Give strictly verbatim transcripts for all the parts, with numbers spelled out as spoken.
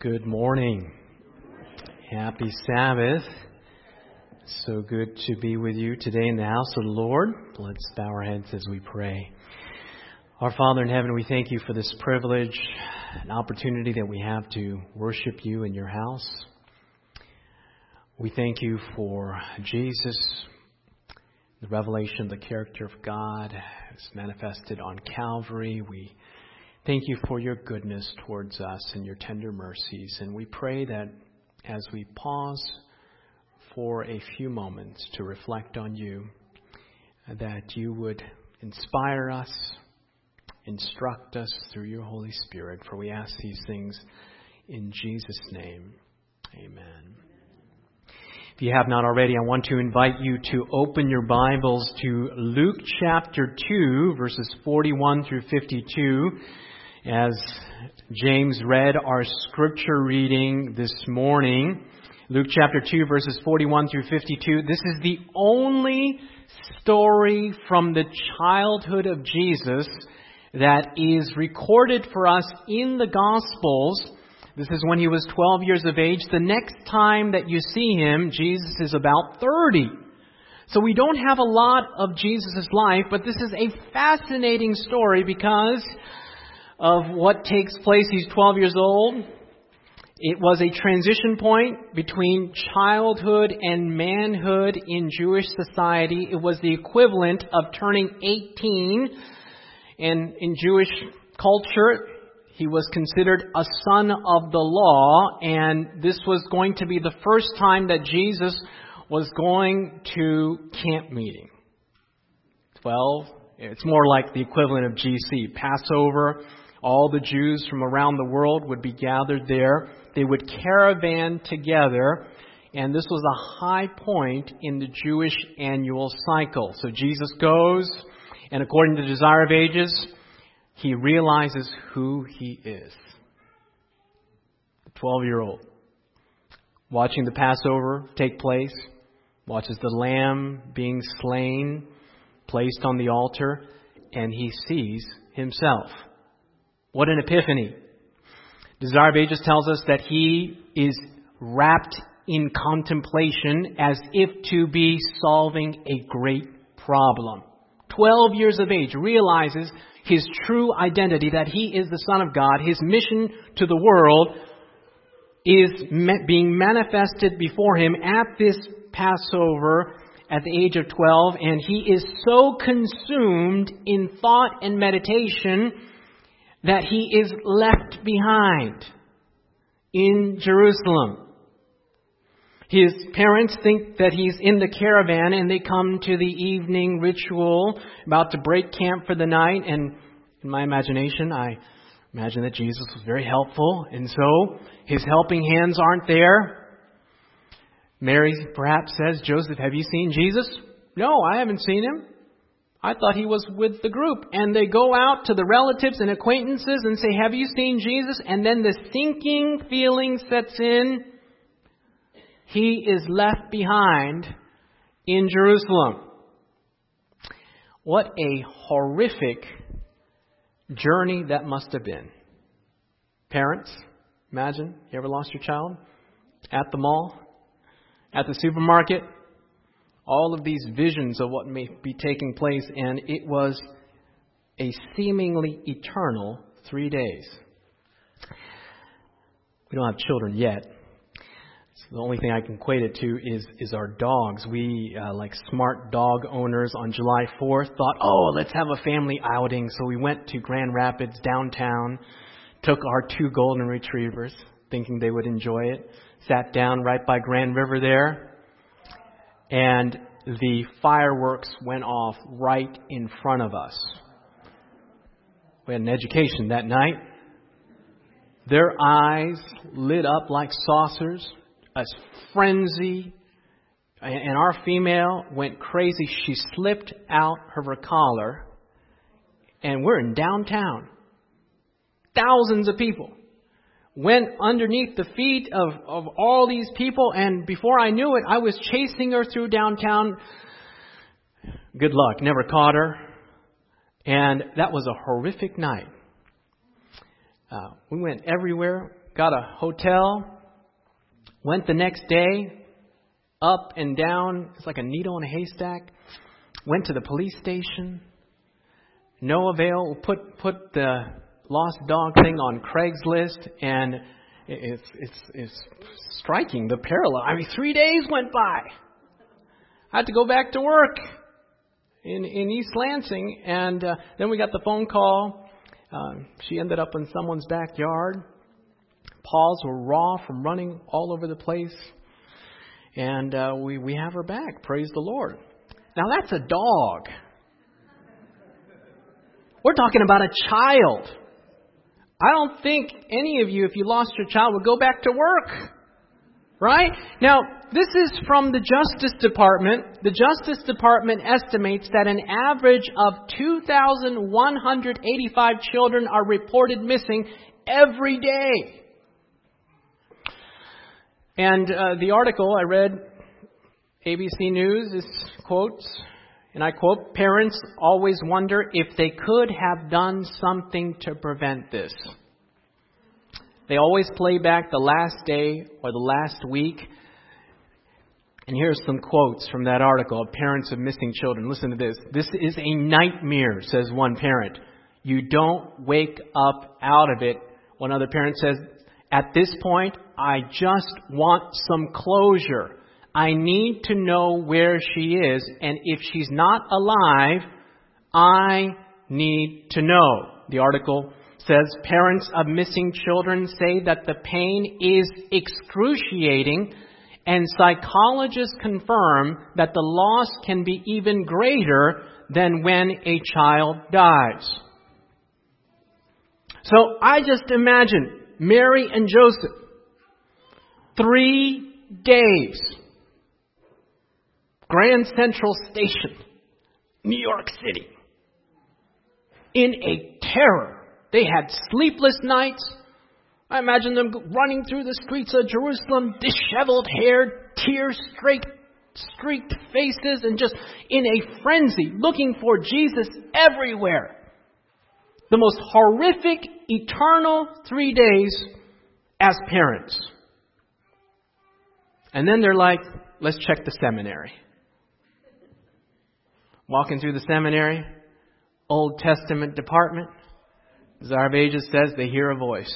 Good morning. Happy Sabbath. So good to be with you today in the house of the Lord. Let's bow our heads as we pray. Our Father in heaven, we thank you for this privilege, an opportunity that we have to worship you in your house. We thank you for Jesus, the revelation of the character of God is manifested on Calvary. We thank you for your goodness towards us and your tender mercies. And we pray that as we pause for a few moments to reflect on you, that you would inspire us, instruct us through your Holy Spirit. For we ask these things in Jesus' name. Amen. If you have not already, I want to invite you to open your Bibles to Luke chapter two, verses forty-one through fifty-two. As James read our scripture reading this morning, Luke chapter two, verses forty-one through fifty-two. This is the only story from the childhood of Jesus that is recorded for us in the Gospels. This is when he was twelve years of age. The next time that you see him, Jesus is about thirty. So we don't have a lot of Jesus' life, but this is a fascinating story because of what takes place. He's twelve years old. It was a transition point between childhood and manhood in Jewish society. It was the equivalent of turning eighteen. And in Jewish culture, he was considered a son of the law. And this was going to be the first time that Jesus was going to camp meeting. twelve. It's more like the equivalent of G C, Passover. All the Jews from around the world would be gathered there. They would caravan together, and this was a high point in the Jewish annual cycle. So Jesus goes, and according to the Desire of Ages, he realizes who he is. The twelve-year-old, watching the Passover take place, watches the lamb being slain, placed on the altar, and he sees himself. What an epiphany. Desire of Ages tells us that he is wrapped in contemplation as if to be solving a great problem. Twelve years of age, realizes his true identity, that he is the Son of God. His mission to the world is being manifested before him at this Passover at the age of twelve. And he is so consumed in thought and meditation that he is left behind in Jerusalem. His parents think that he's in the caravan, and they come to the evening ritual, about to break camp for the night. And in my imagination, I imagine that Jesus was very helpful, and so his helping hands aren't there. Mary perhaps says, "Joseph, have you seen Jesus?" "No, I haven't seen him. I thought he was with the group." And they go out to the relatives and acquaintances and say, "Have you seen Jesus?" And then the sinking feeling sets in. He is left behind in Jerusalem. What a horrific journey that must have been. Parents, imagine, you ever lost your child? At the mall? At the supermarket? All of these visions of what may be taking place, and it was a seemingly eternal three days. We don't have children yet. So the only thing I can equate it to is, is our dogs. We, uh, like smart dog owners, on July fourth thought, oh, let's have a family outing. So we went to Grand Rapids downtown, took our two golden retrievers, thinking they would enjoy it, sat down right by Grand River there. And the fireworks went off right in front of us. We had an education that night. Their eyes lit up like saucers, a frenzy. And our female went crazy. She slipped out of her collar. And we're in downtown. Thousands of people went underneath the feet of, of all these people, and before I knew it, I was chasing her through downtown. Good luck, never caught her. And that was a horrific night. Uh, we went everywhere. got a hotel, went the next day, up and down. It's like a needle in a haystack. Went to the police station. No avail. Put put the lost dog thing on Craigslist, and it's it's it's striking the parallel. I mean, three days went by. I had to go back to work in in East Lansing, and uh, then we got the phone call. Uh, she ended up in someone's backyard. Paws were raw from running all over the place, and uh, we we have her back. Praise the Lord. Now that's a dog. We're talking about a child. I don't think any of you, if you lost your child, would go back to work. Right? Now, this is from the Justice Department. The Justice Department estimates that an average of two thousand one hundred eighty-five children are reported missing every day. And uh, the article I read, A B C News, is quotes, and I quote, "Parents always wonder if they could have done something to prevent this." They always play back the last day or the last week. And here's some quotes from that article of parents of missing children. Listen to this. "This is a nightmare," says one parent. "You don't wake up out of it." One other parent says, "At this point, I just want some closure. I need to know where she is. And if she's not alive, I need to know." The article says parents of missing children say that the pain is excruciating, and psychologists confirm that the loss can be even greater than when a child dies. So I just imagine Mary and Joseph, three days, Grand Central Station, New York City, in a terror. They had sleepless nights. I imagine them running through the streets of Jerusalem, disheveled hair, tear-streaked streaked faces, and just in a frenzy, looking for Jesus everywhere. The most horrific, eternal three days as parents. And then they're like, let's check the seminary. Walking through the seminary, Old Testament department. Zarvages says they hear a voice.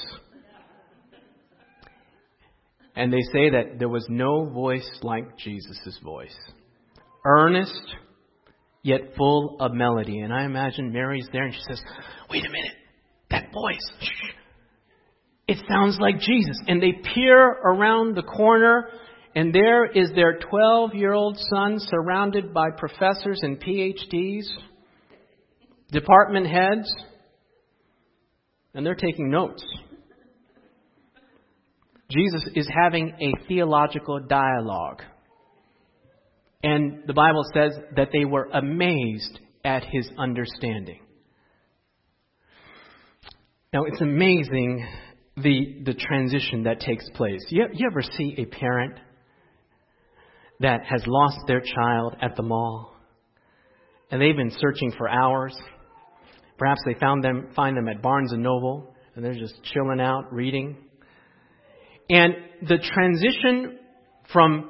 And they say that there was no voice like Jesus' voice. Earnest, yet full of melody. And I imagine Mary's there and she says, wait a minute, that voice. Shh. It sounds like Jesus. And they peer around the corner, and there is their twelve-year-old son surrounded by professors and P H Ds, department heads, and they're taking notes. Jesus is having a theological dialogue. And the Bible says that they were amazed at his understanding. Now, it's amazing the the transition that takes place. You, you ever see a parent that has lost their child at the mall, and they've been searching for hours? Perhaps they found them, find them at Barnes and Noble, and they're just chilling out, reading. And the transition from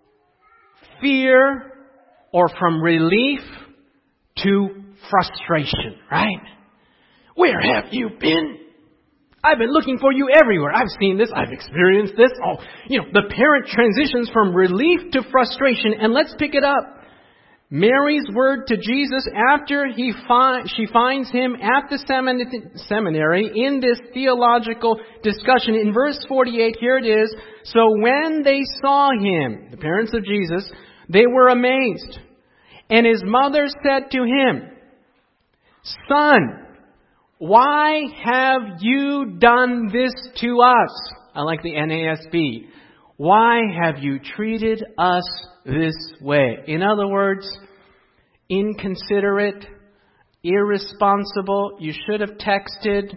fear or from relief to frustration, right? Where have you been? I've been looking for you everywhere. I've seen this. I've experienced this. Oh, you know, the parent transitions from relief to frustration. And let's pick it up. Mary's word to Jesus after he fi- she finds him at the semin- seminary in this theological discussion. In verse forty-eight, here it is. So when they saw him, the parents of Jesus, they were amazed. And his mother said to him, Son, why have you done this to us? I like the N A S B. Why have you treated us this way? In other words, inconsiderate, irresponsible. You should have texted.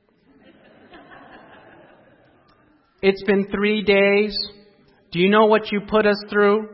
It's been three days. Do you know what you put us through?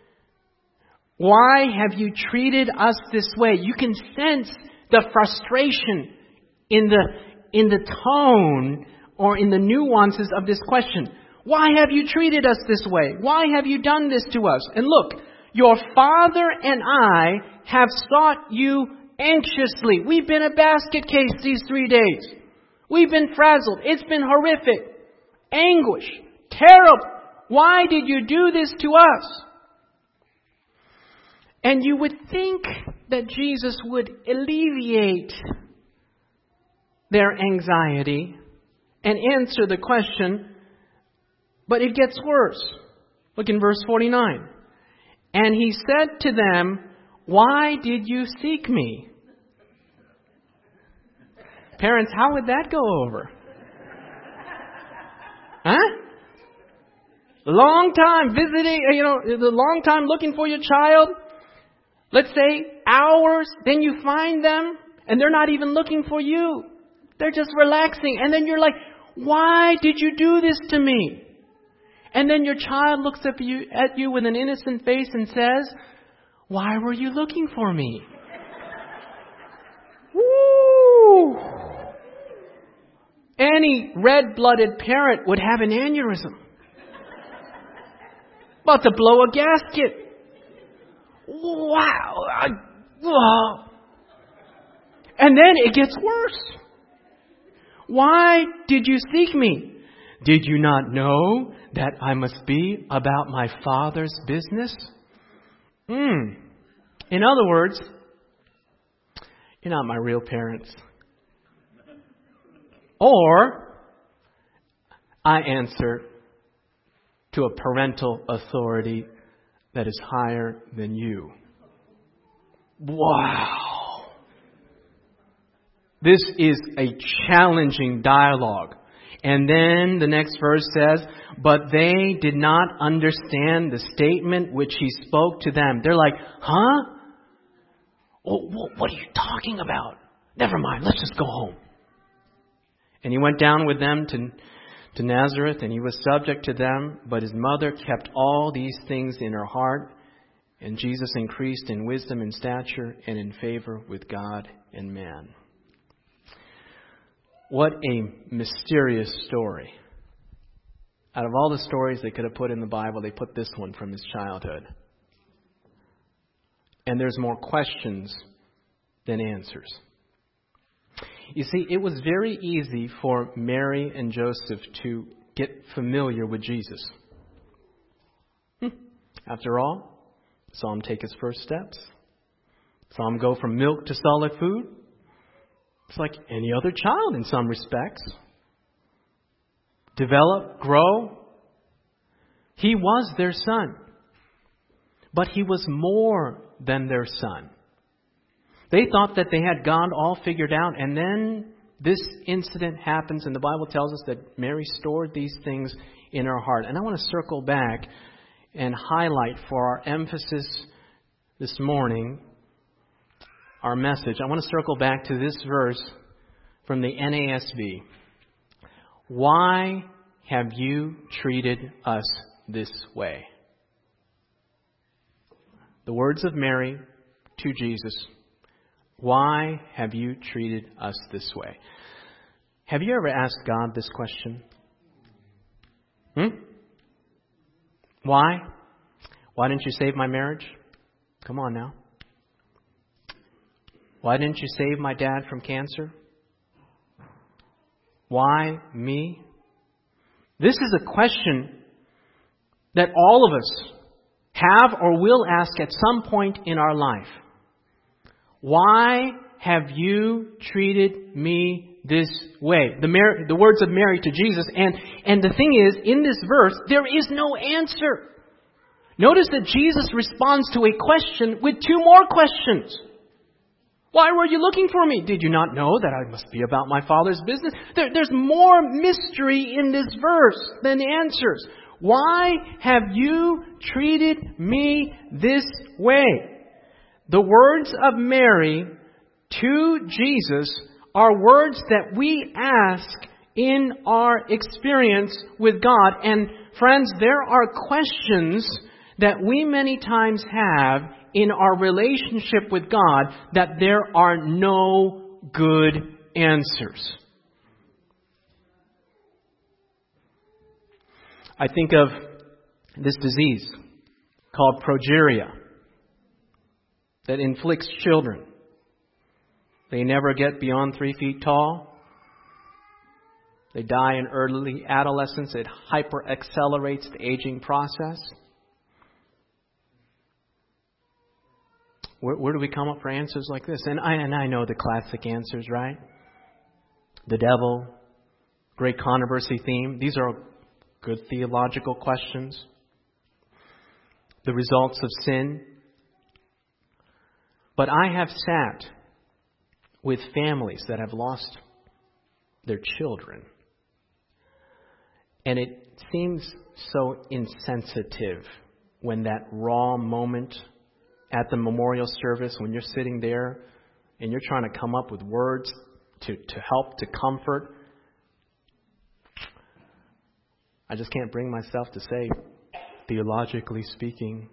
Why have you treated us this way? You can sense the frustration in the in the tone or in the nuances of this question. Why have you treated us this way? Why have you done this to us? And look, your father and I have sought you anxiously. We've been a basket case these three days. We've been frazzled. It's been horrific. Anguish. Terrible. Why did you do this to us? And you would think that Jesus would alleviate their anxiety and answer the question, but it gets worse. Look in verse forty-nine. And he said to them, why did you seek me? Parents, how would that go over? Huh? Long time visiting, you know, the long time looking for your child. Let's say hours, then you find them and they're not even looking for you. They're just relaxing. And then you're like, why did you do this to me? And then your child looks at you, at you with an innocent face and says, why were you looking for me? Woo! Any red-blooded parent would have an aneurysm. About to blow a gasket. Wow. I, whoa. And then it gets worse. Why did you seek me? Did you not know that I must be about my Father's business? Hmm. In other words, you're not my real parents. Or, I answer to a parental authority that is higher than you. Wow. This is a challenging dialogue. And then the next verse says, but they did not understand the statement which he spoke to them. They're like, huh? Well, what are you talking about? Never mind, let's just go home. And he went down with them to, to Nazareth, and he was subject to them, but his mother kept all these things in her heart. And Jesus increased in wisdom and stature and in favor with God and man. What a mysterious story. Out of all the stories they could have put in the Bible, they put this one from his childhood. And there's more questions than answers. You see, it was very easy for Mary and Joseph to get familiar with Jesus. Hmm. After all, saw him take his first steps. Saw him go from milk to solid food. It's like any other child in some respects. Develop, grow. He was their son. But he was more than their son. They thought that they had God all figured out, and then this incident happens, and the Bible tells us that Mary stored these things in her heart. And I want to circle back and highlight for our emphasis this morning, our message. I want to circle back to this verse from the N A S B. Why have you treated us this way? The words of Mary to Jesus. Why have you treated us this way? Have you ever asked God this question? Hmm? Why? Why didn't you save my marriage? Come on now. Why didn't you save my dad from cancer? Why me? This is a question that all of us have or will ask at some point in our life. Why have you treated me this way? The, Mary, the words of Mary to Jesus. And, and the thing is, in this verse, there is no answer. Notice that Jesus responds to a question with two more questions. Why were you looking for me? Did you not know that I must be about my Father's business? There, there's more mystery in this verse than answers. Why have you treated me this way? The words of Mary to Jesus are words that we ask in our experience with God. And friends, there are questions that we many times have in our relationship with God that there are no good answers. I think of this disease called progeria that inflicts children. They never get beyond three feet tall. They die in early adolescence. It hyper-accelerates the aging process. Where, where do we come up for answers like this? And I, and I know the classic answers, right? The devil, great controversy theme. These are good theological questions. The results of sin. But I have sat with families that have lost their children. And it seems so insensitive when that raw moment at the memorial service, when you're sitting there and you're trying to come up with words to, to help, to comfort. I just can't bring myself to say, theologically speaking,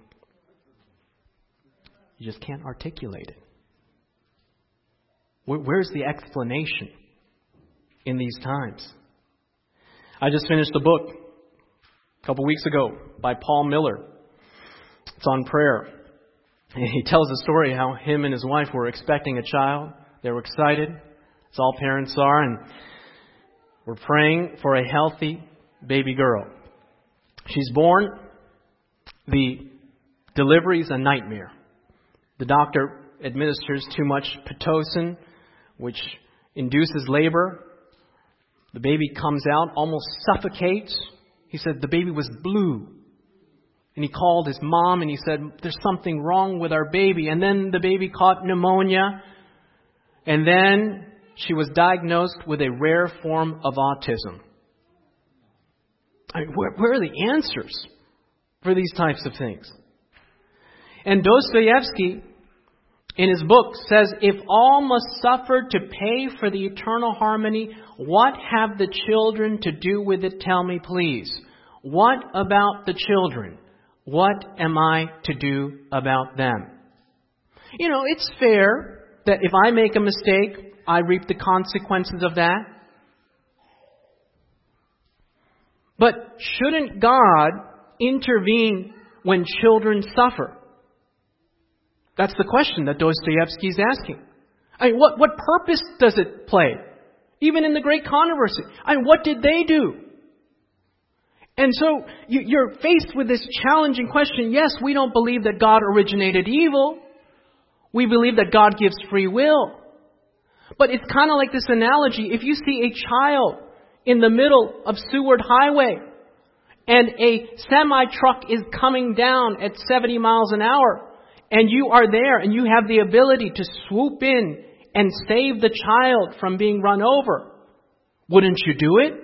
you just can't articulate it. Where, where's the explanation in these times? I just finished a book a couple weeks ago by Paul Miller. It's on prayer. He tells the story how him and his wife were expecting a child. They were excited, as all parents are, and were praying for a healthy baby girl. She's born. The delivery is a nightmare. The doctor administers too much Pitocin, which induces labor. The baby comes out, almost suffocates. He said the baby was blue. And he called his mom and he said, there's something wrong with our baby. And then the baby caught pneumonia. And then she was diagnosed with a rare form of autism. I mean, where, where are the answers for these types of things? And Dostoevsky, in his book, says, if all must suffer to pay for the eternal harmony, what have the children to do with it? Tell me, please. What about the children? What am I to do about them? You know, it's fair that if I make a mistake, I reap the consequences of that. But shouldn't God intervene when children suffer? That's the question that Dostoevsky is asking. I mean, what, what purpose does it play? Even in the great controversy. I mean, what did they do? And so you, you're faced with this challenging question. Yes, we don't believe that God originated evil. We believe that God gives free will. But it's kind of like this analogy. If you see a child in the middle of Seward Highway and a semi-truck is coming down at seventy miles an hour and you are there and you have the ability to swoop in and save the child from being run over, wouldn't you do it?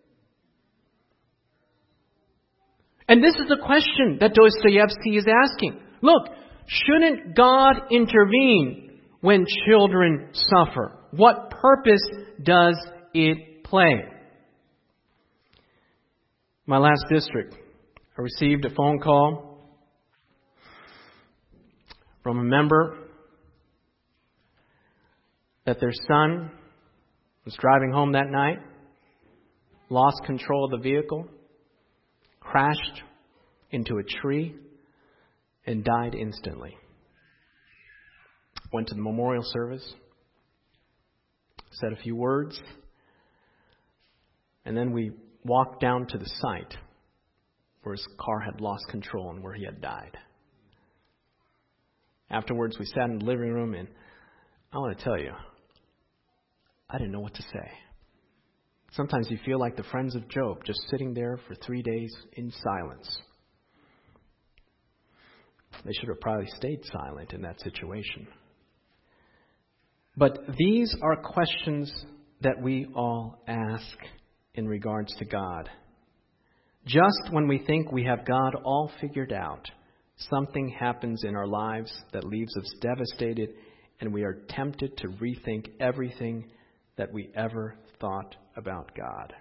And this is the question that Dostoevsky is asking. Look, shouldn't God intervene when children suffer? What purpose does it play? My last district, I received a phone call from a member that their son was driving home that night, lost control of the vehicle, crashed into a tree, and died instantly. Went to the memorial service, said a few words, and then we walked down to the site where his car had lost control and where he had died. Afterwards, we sat in the living room, and I want to tell you, I didn't know what to say. Sometimes you feel like the friends of Job, just sitting there for three days in silence. They should have probably stayed silent in that situation. But these are questions that we all ask in regards to God. Just when we think we have God all figured out, something happens in our lives that leaves us devastated, and we are tempted to rethink everything that we ever thought about God.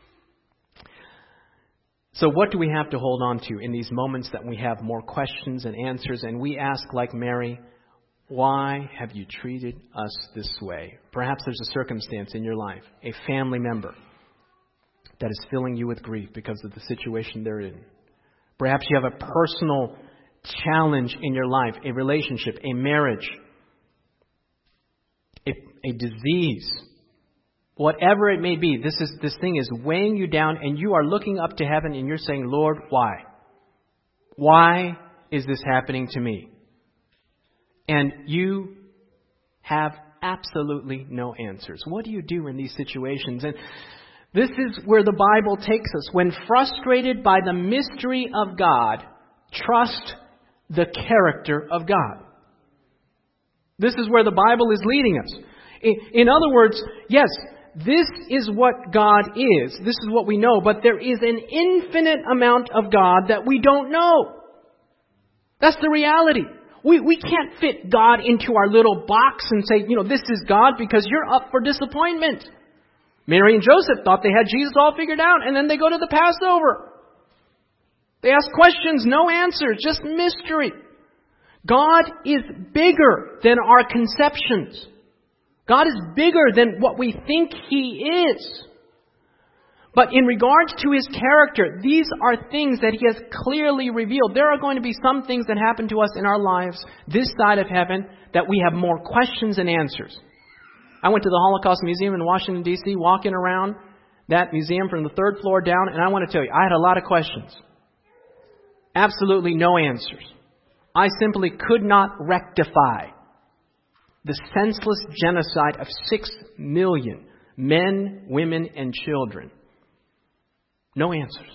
So what do we have to hold on to in these moments that we have more questions and answers, and we ask like Mary, why have you treated us this way? Perhaps there's a circumstance in your life, a family member that is filling you with grief because of the situation they're in. Perhaps you have a personal challenge in your life, a relationship, a marriage, a, a disease. Whatever it may be, this is this thing is weighing you down, and you are looking up to heaven and you're saying, Lord, why? Why is this happening to me? And you have absolutely no answers. What do you do in these situations? And this is where the Bible takes us. When frustrated by the mystery of God, trust the character of God. This is where the Bible is leading us. In, in other words, yes, this is what God is. This is what we know. But there is an infinite amount of God that we don't know. That's the reality. We we can't fit God into our little box and say, you know, this is God, because you're up for disappointment. Mary and Joseph thought they had Jesus all figured out, and then they go to the Passover. They ask questions, no answers, just mystery. God is bigger than our conceptions. God is bigger than what we think He is. But in regards to His character, these are things that He has clearly revealed. There are going to be some things that happen to us in our lives this side of heaven that we have more questions than answers. I went to the Holocaust Museum in Washington, D C, walking around that museum from the third floor down, and I want to tell you, I had a lot of questions. Absolutely no answers. I simply could not rectify the senseless genocide of six million men, women, and children. No answers.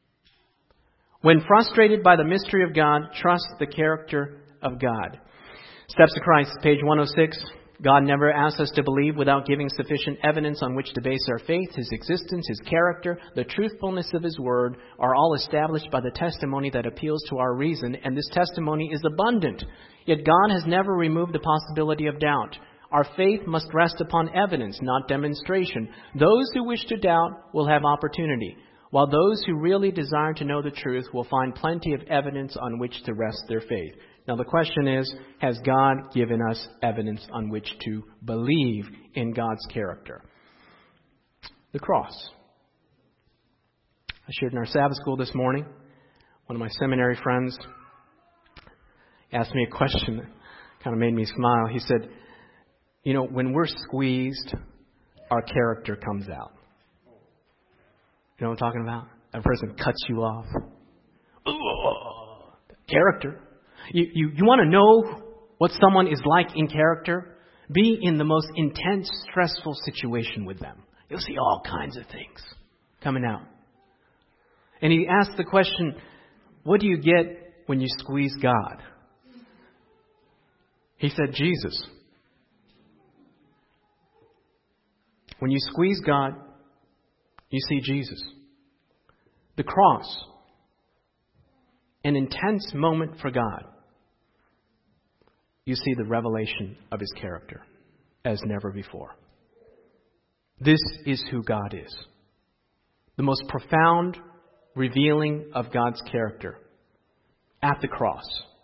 When frustrated by the mystery of God, trust the character of God. Steps of Christ, page one oh six. God never asks us to believe without giving sufficient evidence on which to base our faith. His existence, His character, the truthfulness of His word are all established by the testimony that appeals to our reason, and this testimony is abundant. Yet God has never removed the possibility of doubt. Our faith must rest upon evidence, not demonstration. Those who wish to doubt will have opportunity, while those who really desire to know the truth will find plenty of evidence on which to rest their faith. Now the question is, has God given us evidence on which to believe in God's character? The cross. I shared in our Sabbath school this morning. One of my seminary friends asked me a question that kind of made me smile. He said, you know, when we're squeezed, our character comes out. You know what I'm talking about? A person cuts you off. Ooh, character. You, you, you want to know what someone is like in character? Be in the most intense, stressful situation with them. You'll see all kinds of things coming out. And he asked the question, what do you get when you squeeze God? He said, Jesus. When you squeeze God, you see Jesus. The cross. An intense moment for God. You see the revelation of His character as never before. This is who God is. The most profound revealing of God's character at the cross.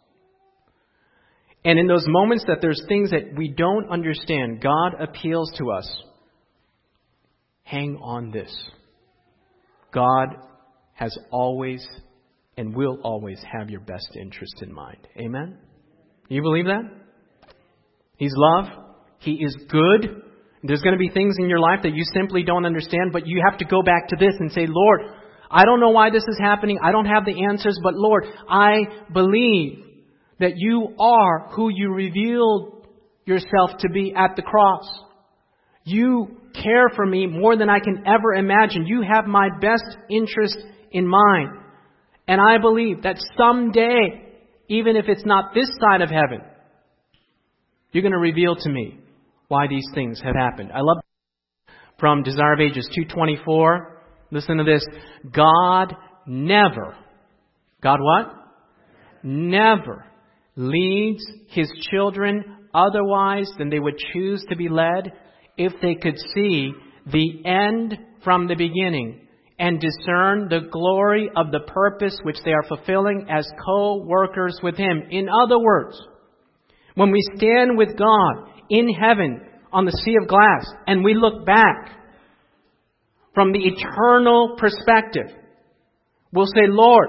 And in those moments that there's things that we don't understand, God appeals to us. Hang on this. God has always and will always have your best interest in mind. Amen? You believe that? He's love. He is good. There's going to be things in your life that you simply don't understand, but you have to go back to this and say, Lord, I don't know why this is happening. I don't have the answers, but Lord, I believe that you are who you revealed yourself to be at the cross. You care for me more than I can ever imagine. You have my best interest in mind. And I believe that someday, even if it's not this side of heaven, you're going to reveal to me why these things have happened. I love from Desire of Ages two twenty-four. Listen to this. God never, God what? Never leads His children otherwise than they would choose to be led if they could see the end from the beginning and discern the glory of the purpose which they are fulfilling as co-workers with Him. In other words, when we stand with God in heaven on the sea of glass and we look back, from the eternal perspective, will say, Lord,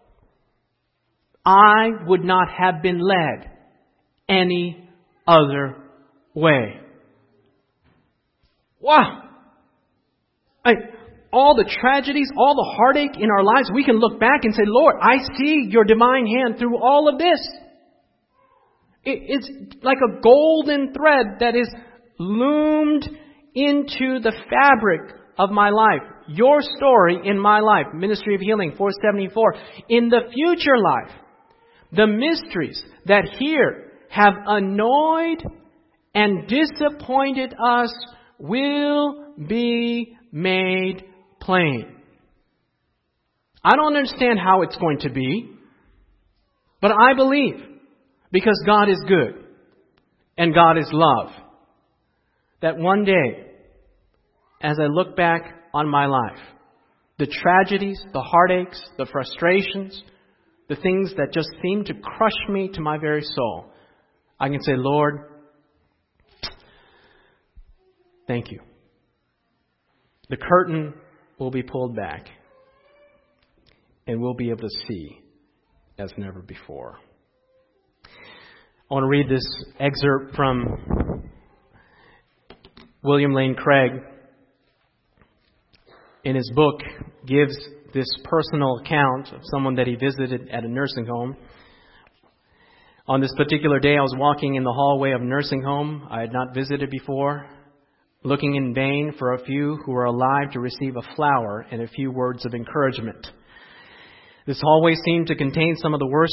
I would not have been led any other way. Wow! I, all the tragedies, all the heartache in our lives, we can look back and say, Lord, I see your divine hand through all of this. It, it's like a golden thread that is loomed into the fabric of my life. Your story in my life. Ministry of Healing, four seventy-four. In the future life, the mysteries that here have annoyed and disappointed us will be made plain. I don't understand how it's going to be, but I believe, because God is good and God is love, that one day, as I look back on my life, the tragedies, the heartaches, the frustrations, the things that just seem to crush me to my very soul, I can say, Lord, thank you. The curtain will be pulled back, and we'll be able to see as never before. I want to read this excerpt from William Lane Craig. In his book, gives this personal account of someone that he visited at a nursing home. On this particular day, I was walking in the hallway of a nursing home I had not visited before, looking in vain for a few who were alive to receive a flower and a few words of encouragement. This hallway seemed to contain some of the worst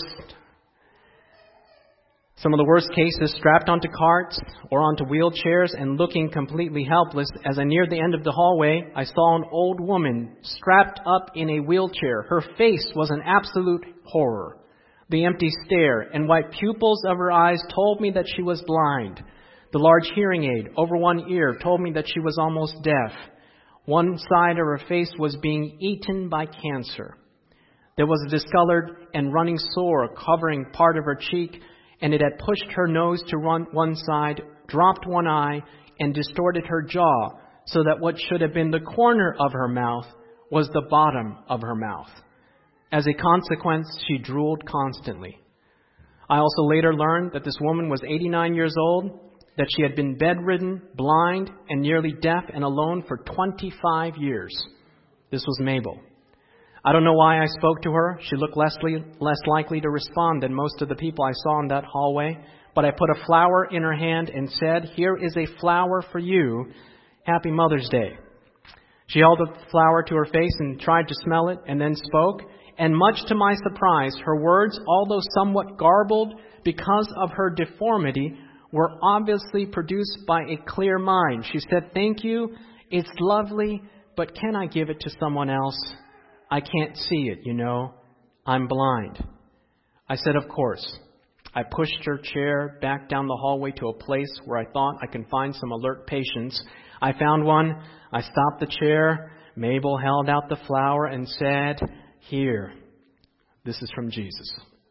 Some of the worst cases strapped onto carts or onto wheelchairs and looking completely helpless. As I neared the end of the hallway, I saw an old woman strapped up in a wheelchair. Her face was an absolute horror. The empty stare and white pupils of her eyes told me that she was blind. The large hearing aid over one ear told me that she was almost deaf. One side of her face was being eaten by cancer. There was a discolored and running sore covering part of her cheek, and it had pushed her nose to run one side, dropped one eye, and distorted her jaw so that what should have been the corner of her mouth was the bottom of her mouth. As a consequence, she drooled constantly. I also later learned that this woman was eighty-nine years old, that she had been bedridden, blind, and nearly deaf and alone for twenty-five years. This was Mabel. I don't know why I spoke to her. She looked less, less likely to respond than most of the people I saw in that hallway. But I put a flower in her hand and said, "Here is a flower for you. Happy Mother's Day." She held the flower to her face and tried to smell it and then spoke. And much to my surprise, her words, although somewhat garbled because of her deformity, were obviously produced by a clear mind. She said, "Thank you. It's lovely, but can I give it to someone else? I can't see it, you know. I'm blind." I said, "Of course." I pushed her chair back down the hallway to a place where I thought I could find some alert patients. I found one. I stopped the chair. Mabel held out the flower and said, "Here, this is from Jesus."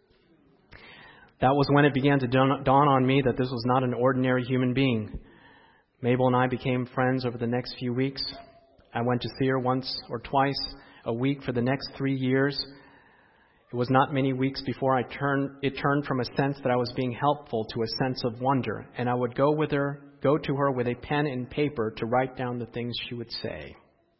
That was when it began to dawn on me that this was not an ordinary human being. Mabel and I became friends over the next few weeks. I went to see her once or twice a week for the next three years. It was not many weeks before I turned, it turned from a sense that I was being helpful to a sense of wonder, and I would go with her, go to her with a pen and paper to write down the things she would say.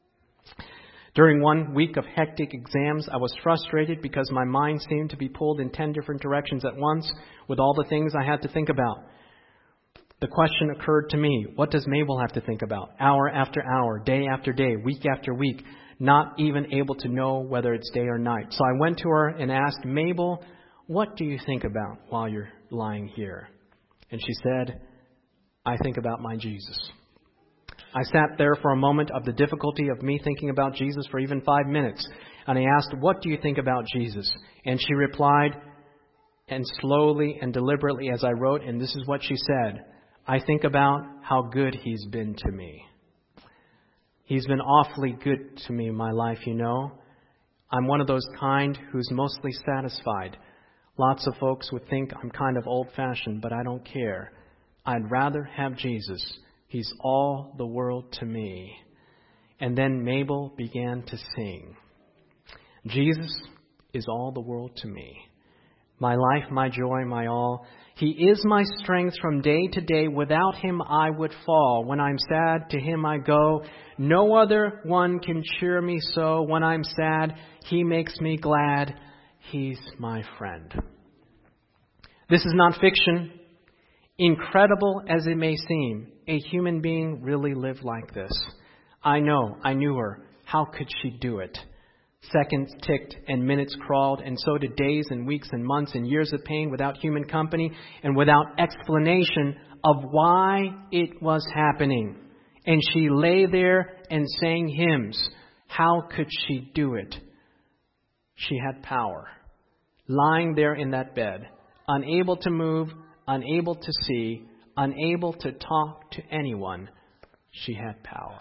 During one week of hectic exams, I was frustrated because my mind seemed to be pulled in ten different directions at once with all the things I had to think about. The question occurred to me, what does Mabel have to think about? Hour after hour, day after day, week after week, not even able to know whether it's day or night. So I went to her and asked, "Mabel, what do you think about while you're lying here?" And she said, "I think about my Jesus." I sat there for a moment of the difficulty of me thinking about Jesus for even five minutes. And I asked, "What do you think about Jesus?" And she replied, and slowly and deliberately as I wrote, and this is what she said, "I think about how good he's been to me. He's been awfully good to me in my life, you know. I'm one of those kind who's mostly satisfied. Lots of folks would think I'm kind of old-fashioned, but I don't care. I'd rather have Jesus. He's all the world to me." And then Mabel began to sing. Jesus is all the world to me. My life, my joy, my all. He is my strength from day to day. Without him I would fall. When I'm sad, to him I go. No other one can cheer me so. When I'm sad, he makes me glad. He's my friend. This is not fiction. Incredible as it may seem, a human being really lived like this. I know, I knew her. How could she do it? Seconds ticked and minutes crawled, and so did days and weeks and months and years of pain without human company and without explanation of why it was happening. And she lay there and sang hymns. How could she do it? She had power. Lying there in that bed, unable to move, unable to see, unable to talk to anyone, she had power.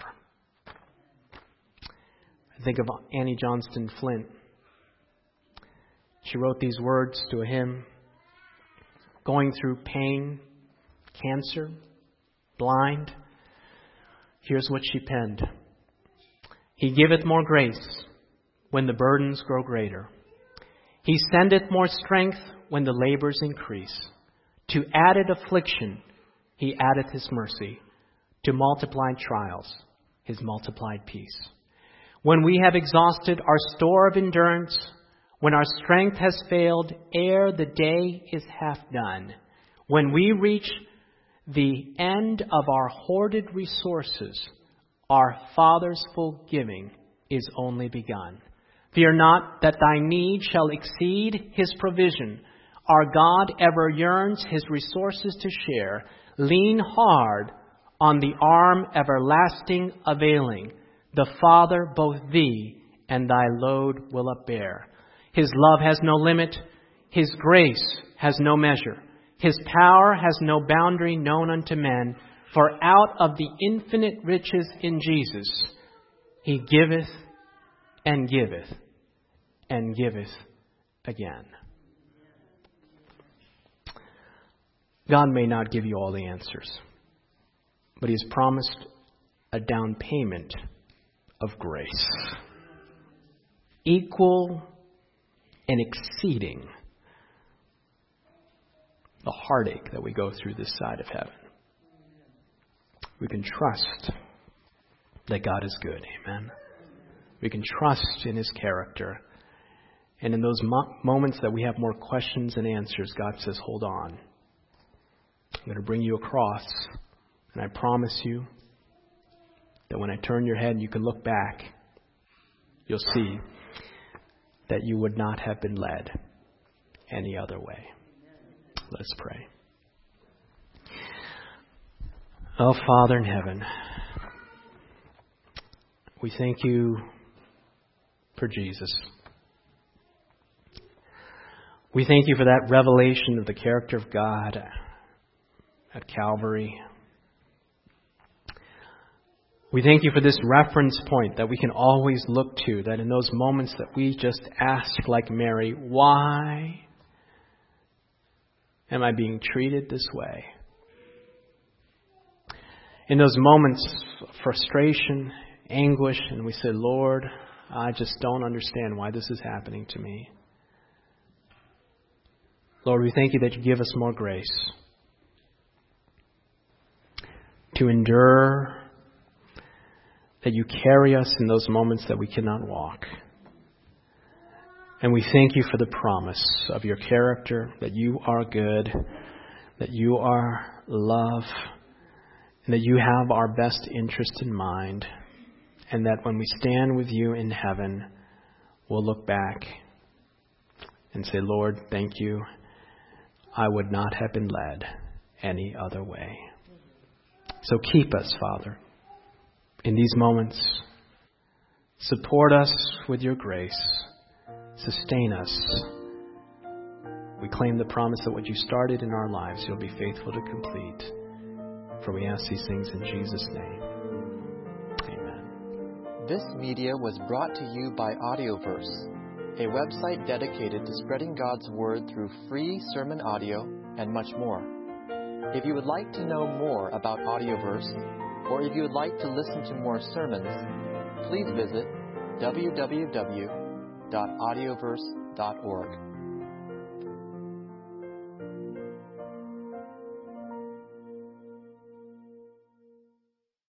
Think of Annie Johnston Flint. She wrote these words to a hymn. Going through pain, cancer, blind. Here's what she penned. He giveth more grace when the burdens grow greater. He sendeth more strength when the labors increase. To added affliction, he addeth his mercy. To multiplied trials, his multiplied peace. When we have exhausted our store of endurance, when our strength has failed ere the day is half done, when we reach the end of our hoarded resources, our Father's full giving is only begun. Fear not that thy need shall exceed his provision. Our God ever yearns his resources to share. Lean hard on the arm everlasting availing. The Father both thee and thy load will upbear. His love has no limit. His grace has no measure. His power has no boundary known unto men. For out of the infinite riches in Jesus, he giveth and giveth and giveth again. God may not give you all the answers, but he has promised a down payment of grace, equal and exceeding the heartache that we go through this side of heaven. We can trust that God is good. Amen. We can trust in his character. And in those mo- moments that we have more questions than answers, God says, hold on. I'm going to bring you across. And I promise you that when I turn your head and you can look back, you'll see that you would not have been led any other way. Let's pray. Oh, Father in heaven, we thank you for Jesus. We thank you for that revelation of the character of God at Calvary. We thank you for this reference point that we can always look to, that in those moments that we just ask like Mary, why am I being treated this way? In those moments of frustration, anguish, and we say, Lord, I just don't understand why this is happening to me. Lord, we thank you that you give us more grace to endure, that you carry us in those moments that we cannot walk. And we thank you for the promise of your character, that you are good, that you are love, and that you have our best interest in mind, and that when we stand with you in heaven, we'll look back and say, Lord, thank you. I would not have been led any other way. So keep us, Father, in these moments. Support us with your grace. Sustain us. We claim the promise that what you started in our lives, you'll be faithful to complete. For we ask these things in Jesus' name. Amen. This media was brought to you by Audioverse, a website dedicated to spreading God's Word through free sermon audio and much more. If you would like to know more about Audioverse, or if you would like to listen to more sermons, please visit w w w dot audioverse dot org.